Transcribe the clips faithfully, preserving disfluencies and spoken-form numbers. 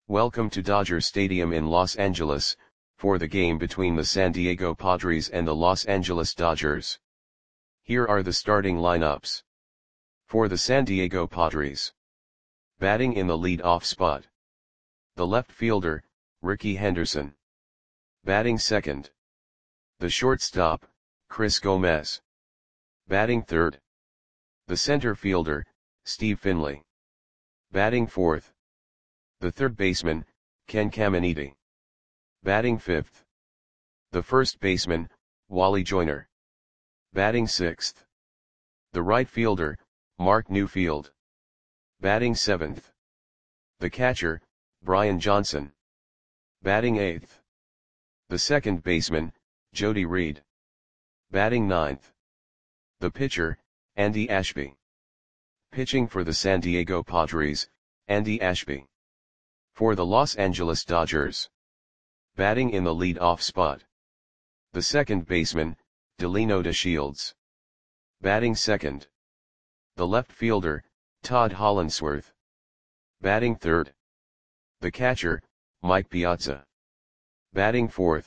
Welcome to Dodger Stadium in Los Angeles, for the game between the San Diego Padres and the Los Angeles Dodgers. Here are the starting lineups. For the San Diego Padres. Batting in the lead-off spot. The left fielder, Ricky Henderson. Batting second. The shortstop, Chris Gomez. Batting third. The center fielder, Steve Finley. Batting fourth. The third baseman, Ken Caminiti. Batting fifth. The first baseman, Wally Joyner. Batting sixth. The right fielder, Mark Newfield. Batting seventh. The catcher, Brian Johnson. Batting eighth. The second baseman, Jody Reed. Batting ninth. The pitcher, Andy Ashby. Pitching for the San Diego Padres, Andy Ashby. For the Los Angeles Dodgers. Batting in the lead-off spot. The second baseman, Delino DeShields. Batting second. The left fielder, Todd Hollandsworth. Batting third. The catcher, Mike Piazza. Batting fourth.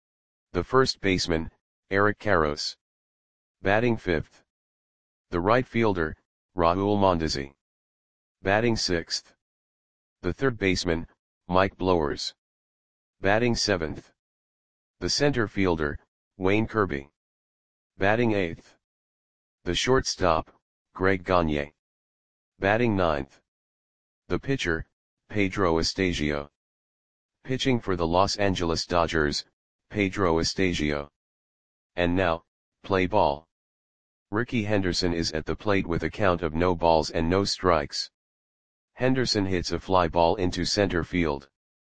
The first baseman, Eric Karros. Batting fifth. The right fielder, Raul Mondesi. Batting sixth. The third baseman, Mike Blowers. Batting seventh. The center fielder, Wayne Kirby. Batting eighth. The shortstop, Greg Gagne. Batting ninth. The pitcher, Pedro Estasio. Pitching for the Los Angeles Dodgers, Pedro Estasio. And now, play ball. Ricky Henderson is at the plate with a count of no balls and no strikes. Henderson hits a fly ball into center field.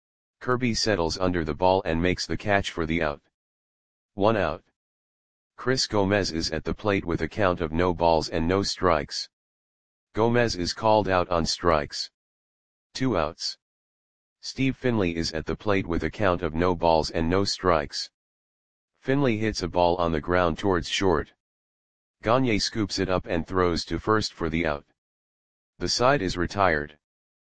Kirby settles under the ball and makes the catch for the out. One out. Chris Gomez is at the plate with a count of no balls and no strikes. Gomez is called out on strikes. Two outs. Steve Finley is at the plate with a count of no balls and no strikes. Finley hits a ball on the ground towards short. Gagne scoops it up and throws to first for the out. The side is retired.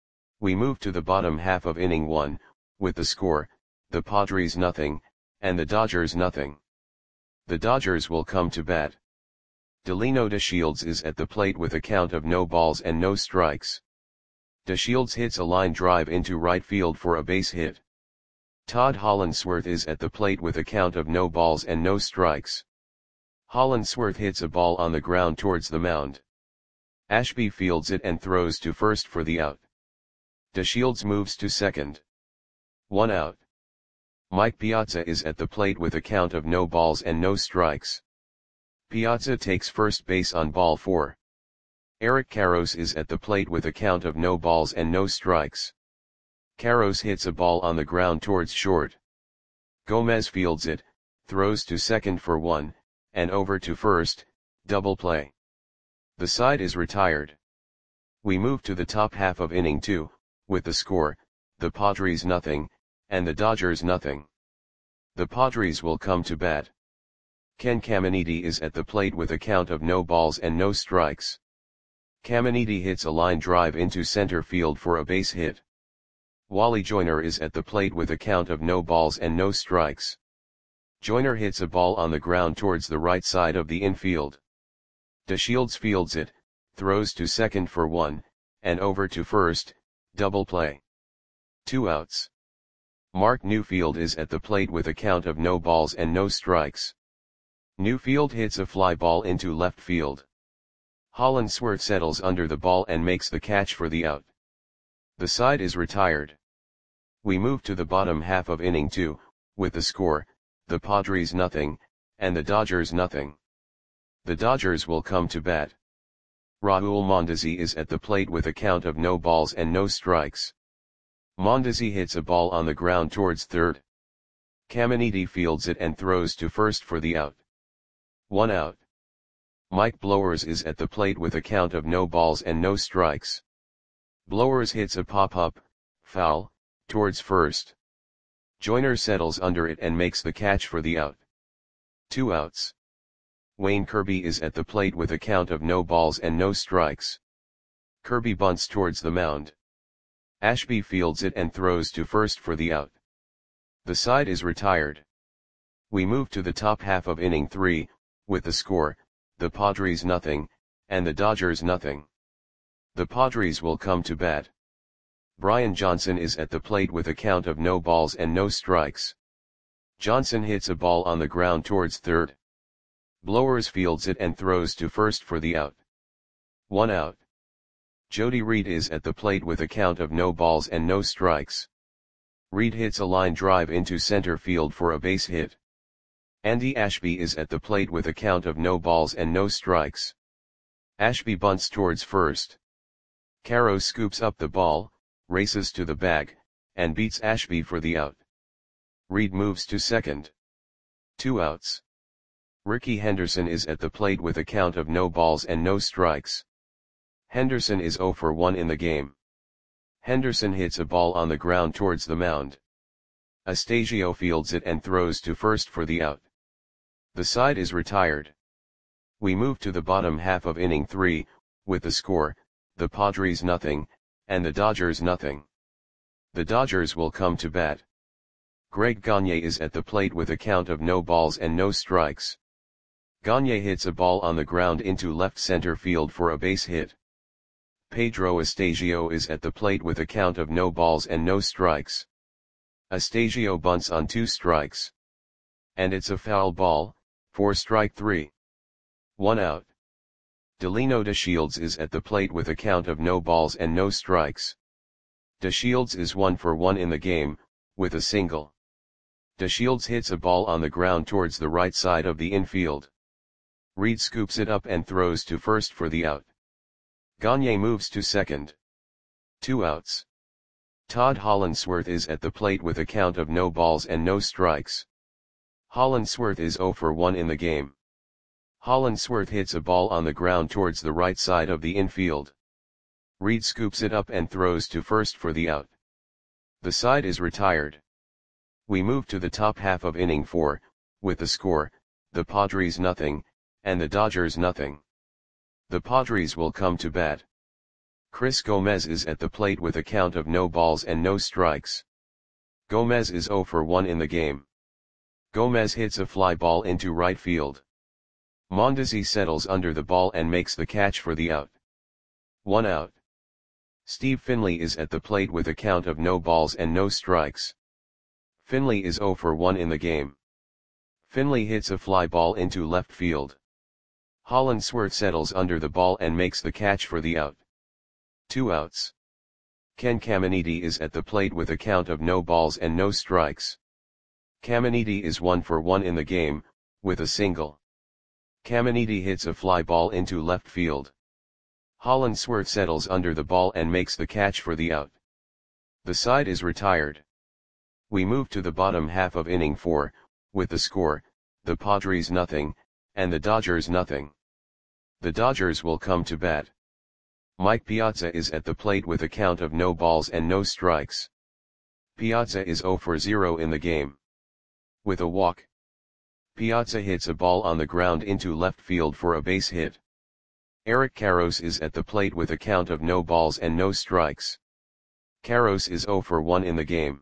We move to the bottom half of inning one, with the score, the Padres nothing, and the Dodgers nothing. The Dodgers will come to bat. Delino DeShields is at the plate with a count of no balls and no strikes. DeShields hits a line drive into right field for a base hit. Todd Hollandsworth is at the plate with a count of no balls and no strikes. Hollandsworth hits a ball on the ground towards the mound. Ashby fields it and throws to first for the out. DeShields moves to second. One out. Mike Piazza is at the plate with a count of no balls and no strikes. Piazza takes first base on ball four. Eric Karros is at the plate with a count of no balls and no strikes. Karros hits a ball on the ground towards short. Gomez fields it, throws to second for one, and over to first, double play. The side is retired. We move to the top half of inning two, with the score, the Padres nothing, and the Dodgers nothing. The Padres will come to bat. Ken Caminiti is at the plate with a count of no balls and no strikes. Caminiti hits a line drive into center field for a base hit. Wally Joyner is at the plate with a count of no balls and no strikes. Joyner hits a ball on the ground towards the right side of the infield. DeShields fields it, throws to second for one, and over to first, double play. Two outs. Mark Newfield is at the plate with a count of no balls and no strikes. Newfield hits a fly ball into left field. Hollandsworth settles under the ball and makes the catch for the out. The side is retired. We move to the bottom half of inning two, with the score, the Padres nothing, and the Dodgers nothing. The Dodgers will come to bat. Raul Mondesi is at the plate with a count of no balls and no strikes. Mondesi hits a ball on the ground towards third. Caminiti fields it and throws to first for the out. One out. Mike Blowers is at the plate with a count of no balls and no strikes. Blowers hits a pop-up, foul, towards first. Joyner settles under it and makes the catch for the out. Two outs. Wayne Kirby is at the plate with a count of no balls and no strikes. Kirby bunts towards the mound. Ashby fields it and throws to first for the out. The side is retired. We move to the top half of inning three, with the score, the Padres nothing, and the Dodgers nothing. The Padres will come to bat. Brian Johnson is at the plate with a count of no balls and no strikes. Johnson hits a ball on the ground towards third. Blowers fields it and throws to first for the out. One out. Jody Reed is at the plate with a count of no balls and no strikes. Reed hits a line drive into center field for a base hit. Andy Ashby is at the plate with a count of no balls and no strikes. Ashby bunts towards first. Caro scoops up the ball, races to the bag, and beats Ashby for the out. Reed moves to second. Two outs. Ricky Henderson is at the plate with a count of no balls and no strikes. Henderson is oh for one in the game. Henderson hits a ball on the ground towards the mound. Astasio fields it and throws to first for the out. The side is retired. We move to the bottom half of inning three, with the score, the Padres nothing, and the Dodgers nothing. The Dodgers will come to bat. Greg Gagne is at the plate with a count of no balls and no strikes. Gagne hits a ball on the ground into left center field for a base hit. Pedro Astasio is at the plate with a count of no balls and no strikes. Astasio bunts on two strikes. And it's a foul ball, for strike three. One out. Delino DeShields is at the plate with a count of no balls and no strikes. DeShields is one for one in the game, with a single. DeShields hits a ball on the ground towards the right side of the infield. Reed scoops it up and throws to first for the out. Gagne moves to second. Two outs. Todd Hollandsworth is at the plate with a count of no balls and no strikes. Hollandsworth is oh for one in the game. Hollandsworth hits a ball on the ground towards the right side of the infield. Reed scoops it up and throws to first for the out. The side is retired. We move to the top half of inning four, with the score, the Padres nothing, and the Dodgers nothing. The Padres will come to bat. Chris Gomez is at the plate with a count of no balls and no strikes. Gomez is oh for one in the game. Gomez hits a fly ball into right field. Mondesi settles under the ball and makes the catch for the out. One out. Steve Finley is at the plate with a count of no balls and no strikes. Finley is oh for one in the game. Finley hits a fly ball into left field. Hollandsworth settles under the ball and makes the catch for the out. Two outs. Ken Caminiti is at the plate with a count of no balls and no strikes. Caminiti is one for one in the game, with a single. Caminiti hits a fly ball into left field. Hollandsworth settles under the ball and makes the catch for the out. The side is retired. We move to the bottom half of inning four, with the score, the Padres nothing, and the Dodgers nothing. The Dodgers will come to bat. Mike Piazza is at the plate with a count of no balls and no strikes. Piazza is oh for zero in the game. With a walk. Piazza hits a ball on the ground into left field for a base hit. Eric Karros is at the plate with a count of no balls and no strikes. Karros is oh for one in the game.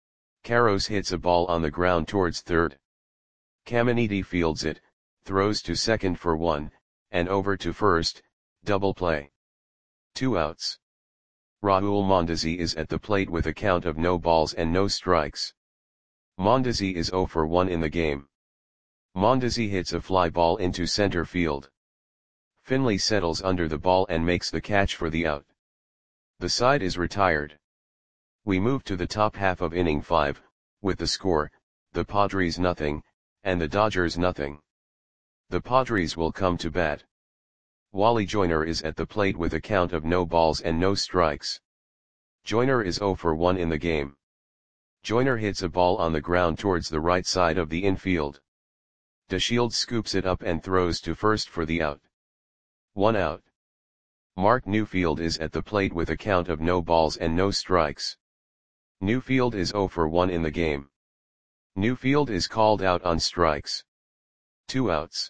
Karros hits a ball on the ground towards third. Caminiti fields it, throws to second for one, and over to first, double play. Two outs. Raul Mondesi is at the plate with a count of no balls and no strikes. Mondesi is oh for one in the game. Mondesi hits a fly ball into center field. Finley settles under the ball and makes the catch for the out. The side is retired. We move to the top half of inning five, with the score, the Padres nothing, and the Dodgers nothing. The Padres will come to bat. Wally Joyner is at the plate with a count of no balls and no strikes. Joyner is oh for one in the game. Joyner hits a ball on the ground towards the right side of the infield. DeShields scoops it up and throws to first for the out. One out. Mark Newfield is at the plate with a count of no balls and no strikes. Newfield is oh for one in the game. Newfield is called out on strikes. Two outs.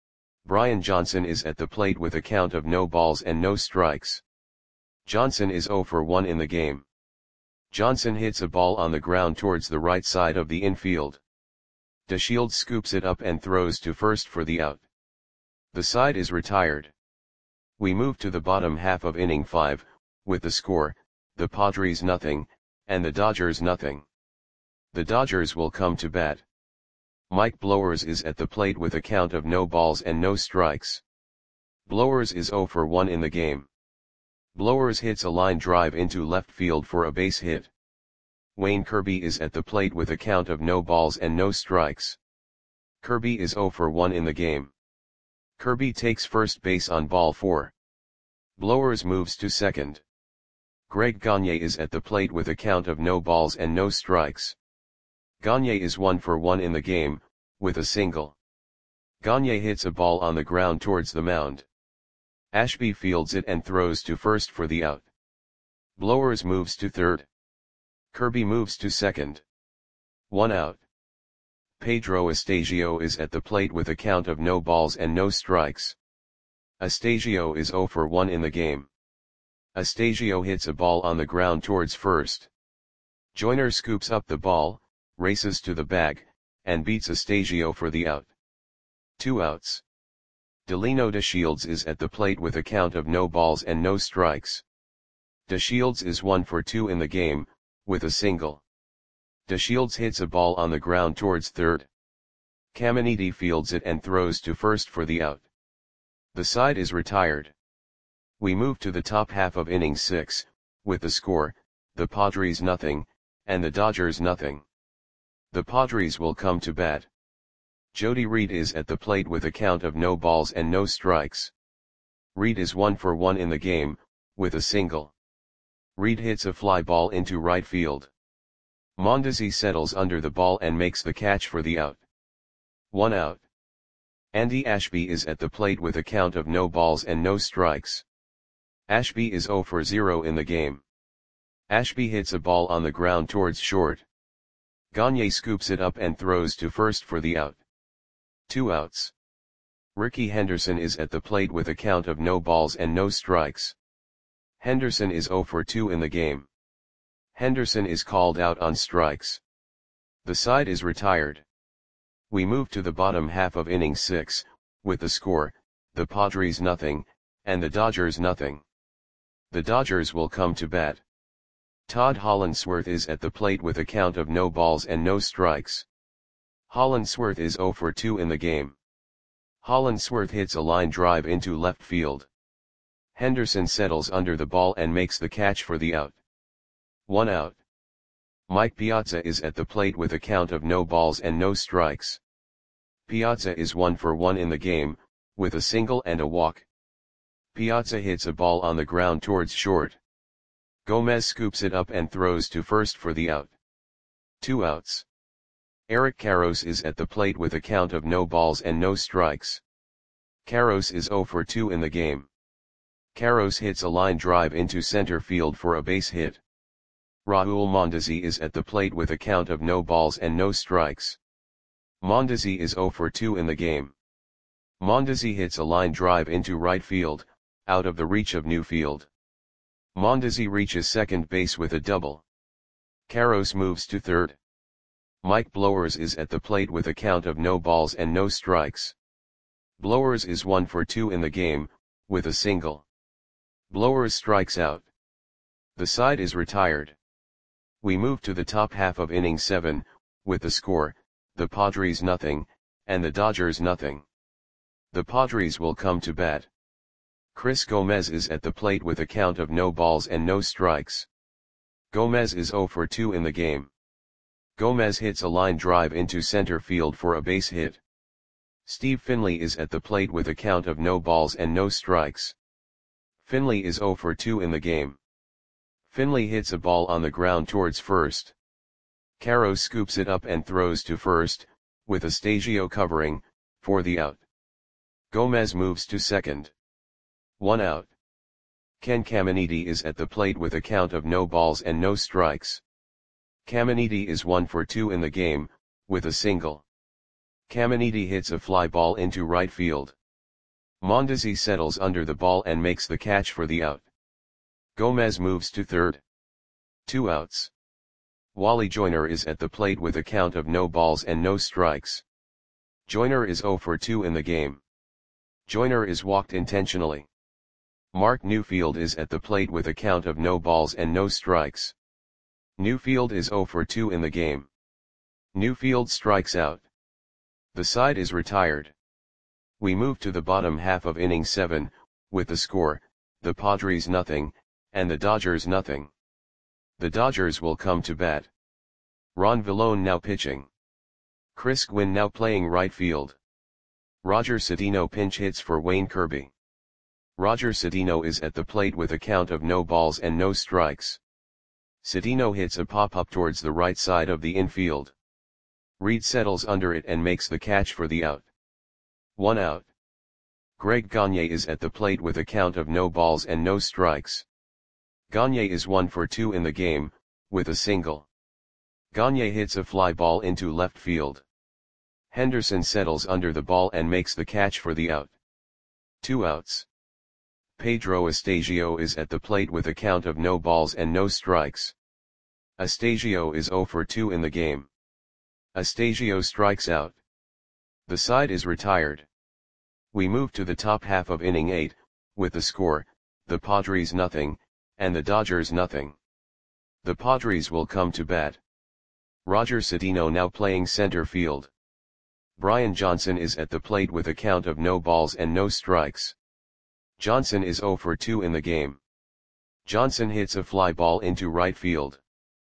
Brian Johnson is at the plate with a count of no balls and no strikes. Johnson is oh for one in the game. Johnson hits a ball on the ground towards the right side of the infield. DeShields scoops it up and throws to first for the out. The side is retired. We move to the bottom half of inning five, with the score, the Padres nothing, and the Dodgers nothing. The Dodgers will come to bat. Mike Blowers is at the plate with a count of no balls and no strikes. Blowers is oh for one in the game. Blowers hits a line drive into left field for a base hit. Wayne Kirby is at the plate with a count of no balls and no strikes. Kirby is oh for one in the game. Kirby takes first base on ball four. Blowers moves to second. Greg Gagne is at the plate with a count of no balls and no strikes. Gagne is one for one in the game, with a single. Gagne hits a ball on the ground towards the mound. Ashby fields it and throws to first for the out. Blowers moves to third. Kirby moves to second. One out. Pedro Astasio is at the plate with a count of no balls and no strikes. Astasio is oh for one in the game. Astasio hits a ball on the ground towards first. Joyner scoops up the ball, races to the bag, and beats Astasio for the out. Two outs. Delino DeShields is at the plate with a count of no balls and no strikes. DeShields is one for two in the game, with a single. DeShields hits a ball on the ground towards third. Caminiti fields it and throws to first for the out. The side is retired. We move to the top half of inning six, with the score, the Padres nothing, and the Dodgers nothing. The Padres will come to bat. Jody Reed is at the plate with a count of no balls and no strikes. Reed is one for one in the game, with a single. Reed hits a fly ball into right field. Mondesi settles under the ball and makes the catch for the out. One out. Andy Ashby is at the plate with a count of no balls and no strikes. Ashby is oh for zero in the game. Ashby hits a ball on the ground towards short. Gagne scoops it up and throws to first for the out. Two outs. Ricky Henderson is at the plate with a count of no balls and no strikes. Henderson is oh for two in the game. Henderson is called out on strikes. The side is retired. We move to the bottom half of inning six, with the score, the Padres nothing, and the Dodgers nothing. The Dodgers will come to bat. Todd Hollandsworth is at the plate with a count of no balls and no strikes. Hollandsworth is oh for two in the game. Hollandsworth hits a line drive into left field. Henderson settles under the ball and makes the catch for the out. One out. Mike Piazza is at the plate with a count of no balls and no strikes. Piazza is one for one in the game, with a single and a walk. Piazza hits a ball on the ground towards short. Gomez scoops it up and throws to first for the out. Two outs. Eric Karros is at the plate with a count of no balls and no strikes. Karros is oh for two in the game. Karros hits a line drive into center field for a base hit. Raul Mondesi is at the plate with a count of no balls and no strikes. Mondesi is oh for two in the game. Mondesi hits a line drive into right field, out of the reach of Newfield. Mondesi reaches second base with a double. Karros moves to third. Mike Blowers is at the plate with a count of no balls and no strikes. Blowers is one for two in the game, with a single. Blowers strikes out. The side is retired. We move to the top half of inning seven, with the score, the Padres nothing, and the Dodgers nothing. The Padres will come to bat. Chris Gomez is at the plate with a count of no balls and no strikes. Gomez is oh for two in the game. Gomez hits a line drive into center field for a base hit. Steve Finley is at the plate with a count of no balls and no strikes. Finley is oh for two in the game. Finley hits a ball on the ground towards first. Karros scoops it up and throws to first, with Astasio covering, for the out. Gomez moves to second. One out. Ken Caminiti is at the plate with a count of no balls and no strikes. Caminiti is one for two in the game, with a single. Caminiti hits a fly ball into right field. Mondesi settles under the ball and makes the catch for the out. Gomez moves to third. Two outs. Wally Joyner is at the plate with a count of no balls and no strikes. Joyner is zero for two in the game. Joyner is walked intentionally. Mark Newfield is at the plate with a count of no balls and no strikes. Newfield is zero for two in the game. Newfield strikes out. The side is retired. We move to the bottom half of inning seven, with the score, the Padres nothing, and the Dodgers nothing. The Dodgers will come to bat. Ron Villone now pitching. Chris Gwynn now playing right field. Roger Cedeno pinch hits for Wayne Kirby. Roger Cedeno is at the plate with a count of no balls and no strikes. Cedeno hits a pop-up towards the right side of the infield. Reed settles under it and makes the catch for the out. One out. Greg Gagne is at the plate with a count of no balls and no strikes. Gagne is one for two in the game, with a single. Gagne hits a fly ball into left field. Henderson settles under the ball and makes the catch for the out. Two outs. Pedro Astasio is at the plate with a count of no balls and no strikes. Astasio is zero for two in the game. Astasio strikes out. The side is retired. We move to the top half of inning eight, with the score, the Padres nothing, and the Dodgers nothing. The Padres will come to bat. Roger Cedeno now playing center field. Brian Johnson is at the plate with a count of no balls and no strikes. Johnson is zero for two in the game. Johnson hits a fly ball into right field.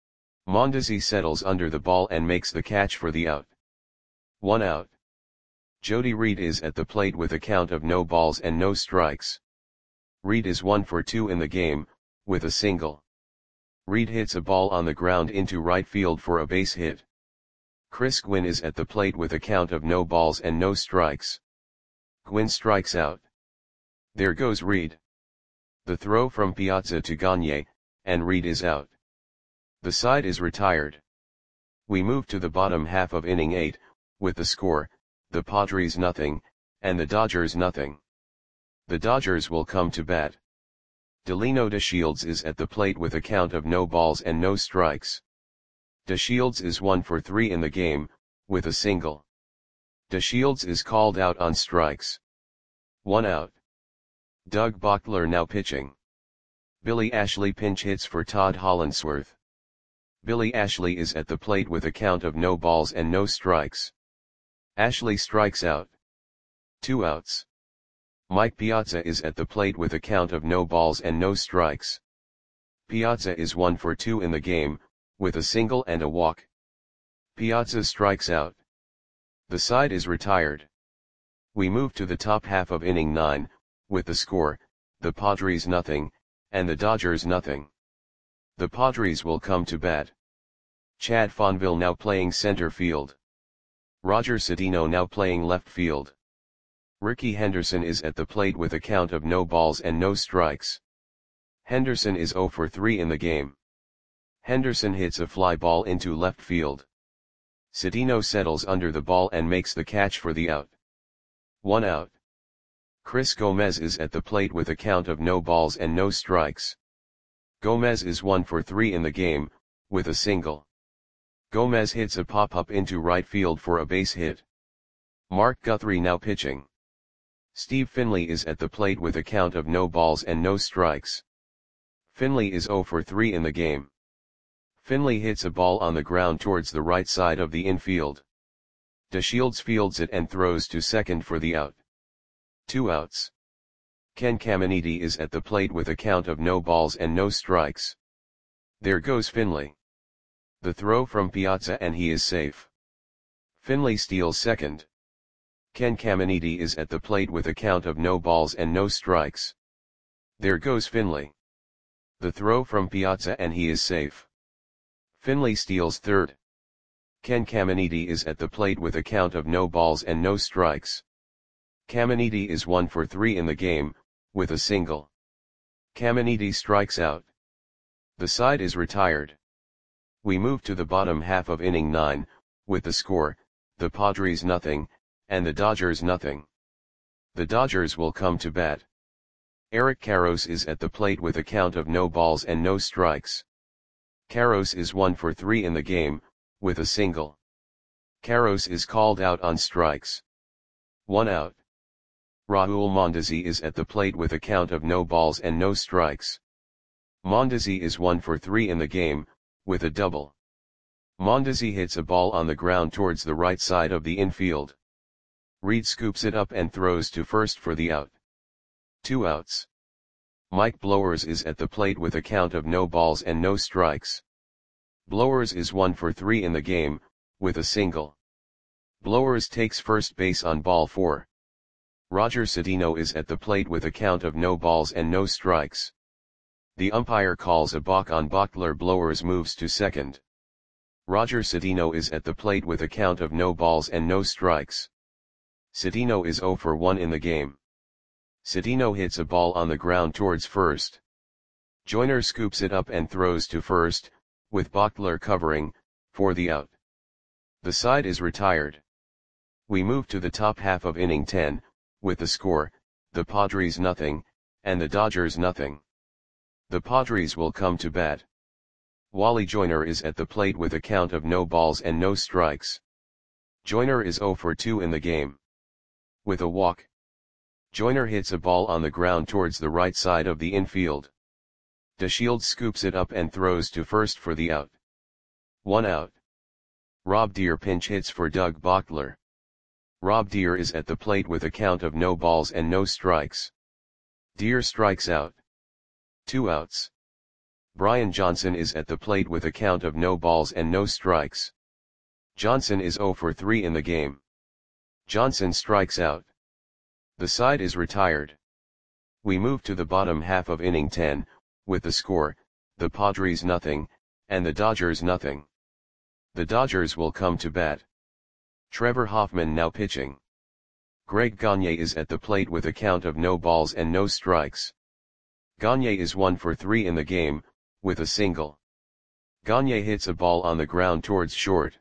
Mondesi settles under the ball and makes the catch for the out. One out. Jody Reed is at the plate with a count of no balls and no strikes. Reed is one for two in the game, with a single. Reed hits a ball on the ground into right field for a base hit. Chris Gwynn is at the plate with a count of no balls and no strikes. Gwynn strikes out. There goes Reed. The throw from Piazza to Gagne, and Reed is out. The side is retired. We move to the bottom half of inning eight, with the score, the Padres nothing, and the Dodgers nothing. The Dodgers will come to bat. Delino DeShields is at the plate with a count of no balls and no strikes. DeShields is one for three in the game, with a single. DeShields is called out on strikes. One out. Doug Bochtler now pitching. Billy Ashley pinch hits for Todd Hollandsworth. Billy Ashley is at the plate with a count of no balls and no strikes. Ashley strikes out. Two outs. Mike Piazza is at the plate with a count of no balls and no strikes. Piazza is one for two in the game, with a single and a walk. Piazza strikes out. The side is retired. We move to the top half of inning nine, with the score, the Padres nothing, and the Dodgers nothing. The Padres will come to bat. Chad Fonville now playing center field. Roger Cedeno now playing left field. Ricky Henderson is at the plate with a count of no balls and no strikes. Henderson is zero for three in the game. Henderson hits a fly ball into left field. Cedeno settles under the ball and makes the catch for the out. One out. Chris Gomez is at the plate with a count of no balls and no strikes. Gomez is one for three in the game, with a single. Gomez hits a pop-up into right field for a base hit. Mark Guthrie now pitching. Steve Finley is at the plate with a count of no balls and no strikes. Finley is zero for three in the game. Finley hits a ball on the ground towards the right side of the infield. DeShields fields it and throws to second for the out. Two outs. Ken Caminiti is at the plate with a count of no balls and no strikes. There goes Finley. The throw from Piazza and he is safe. Finley steals second. Ken Caminiti is at the plate with a count of no balls and no strikes. There goes Finley. The throw from Piazza and he is safe. Finley steals third. Ken Caminiti is at the plate with a count of no balls and no strikes. Caminiti is one for three in the game, with a single. Caminiti strikes out. The side is retired. We move to the bottom half of inning nine, with the score, the Padres nothing, and the Dodgers nothing. The Dodgers will come to bat. Eric Karros is at the plate with a count of no balls and no strikes. Carros is one for three in the game, with a single. Carros is called out on strikes. One out. Raul Mondesi is at the plate with a count of no balls and no strikes. Mondesi is one for three in the game, with a double. Mondesi hits a ball on the ground towards the right side of the infield. Reed scoops it up and throws to first for the out. Two outs. Mike Blowers is at the plate with a count of no balls and no strikes. Blowers is one for three in the game, with a single. Blowers takes first base on ball four. Roger Cedeno is at the plate with a count of no balls and no strikes. The umpire calls a balk on Bochtler. Blowers moves to second. Roger Cedeno is at the plate with a count of no balls and no strikes. Cedeno is zero for one in the game. Cedeno hits a ball on the ground towards first. Joyner scoops it up and throws to first, with Bochtler covering, for the out. The side is retired. We move to the top half of inning ten, with the score, the Padres nothing, and the Dodgers nothing. The Padres will come to bat. Wally Joyner is at the plate with a count of no balls and no strikes. Joyner is zero for two in the game. With a walk. Joyner hits a ball on the ground towards the right side of the infield. DeShields scoops it up and throws to first for the out. One out. Rob Deere pinch hits for Doug Bochtler. Rob Deere is at the plate with a count of no balls and no strikes. Deere strikes out. Two outs. Brian Johnson is at the plate with a count of no balls and no strikes. Johnson is zero for three in the game. Johnson strikes out. The side is retired. We move to the bottom half of inning ten, with the score, the Padres nothing, and the Dodgers nothing. The Dodgers will come to bat. Trevor Hoffman now pitching. Greg Gagne is at the plate with a count of no balls and no strikes. Gagne is one for three in the game, with a single. Gagne hits a ball on the ground towards short.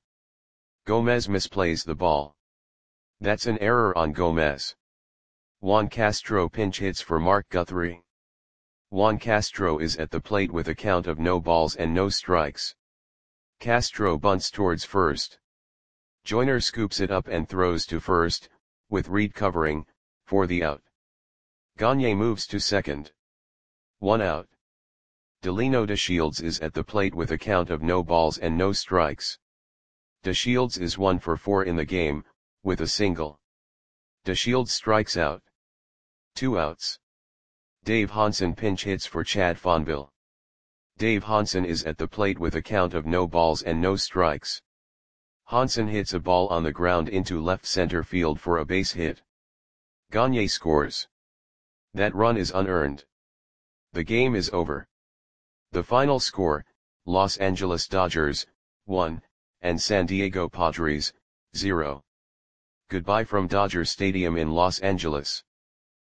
Gomez misplays the ball. That's an error on Gomez. Juan Castro pinch hits for Mark Guthrie. Juan Castro is at the plate with a count of no balls and no strikes. Castro bunts towards first. Joyner scoops it up and throws to first, with Reed covering, for the out. Gagne moves to second. One out. Delino DeShields is at the plate with a count of no balls and no strikes. DeShields is one for four in the game, with a single. DeShields strikes out. Two outs. Dave Hansen pinch hits for Chad Fonville. Dave Hansen is at the plate with a count of no balls and no strikes. Hansen hits a ball on the ground into left center field for a base hit. Gagne scores. That run is unearned. The game is over. The final score, Los Angeles Dodgers, one, and San Diego Padres, zero. Goodbye from Dodger Stadium in Los Angeles.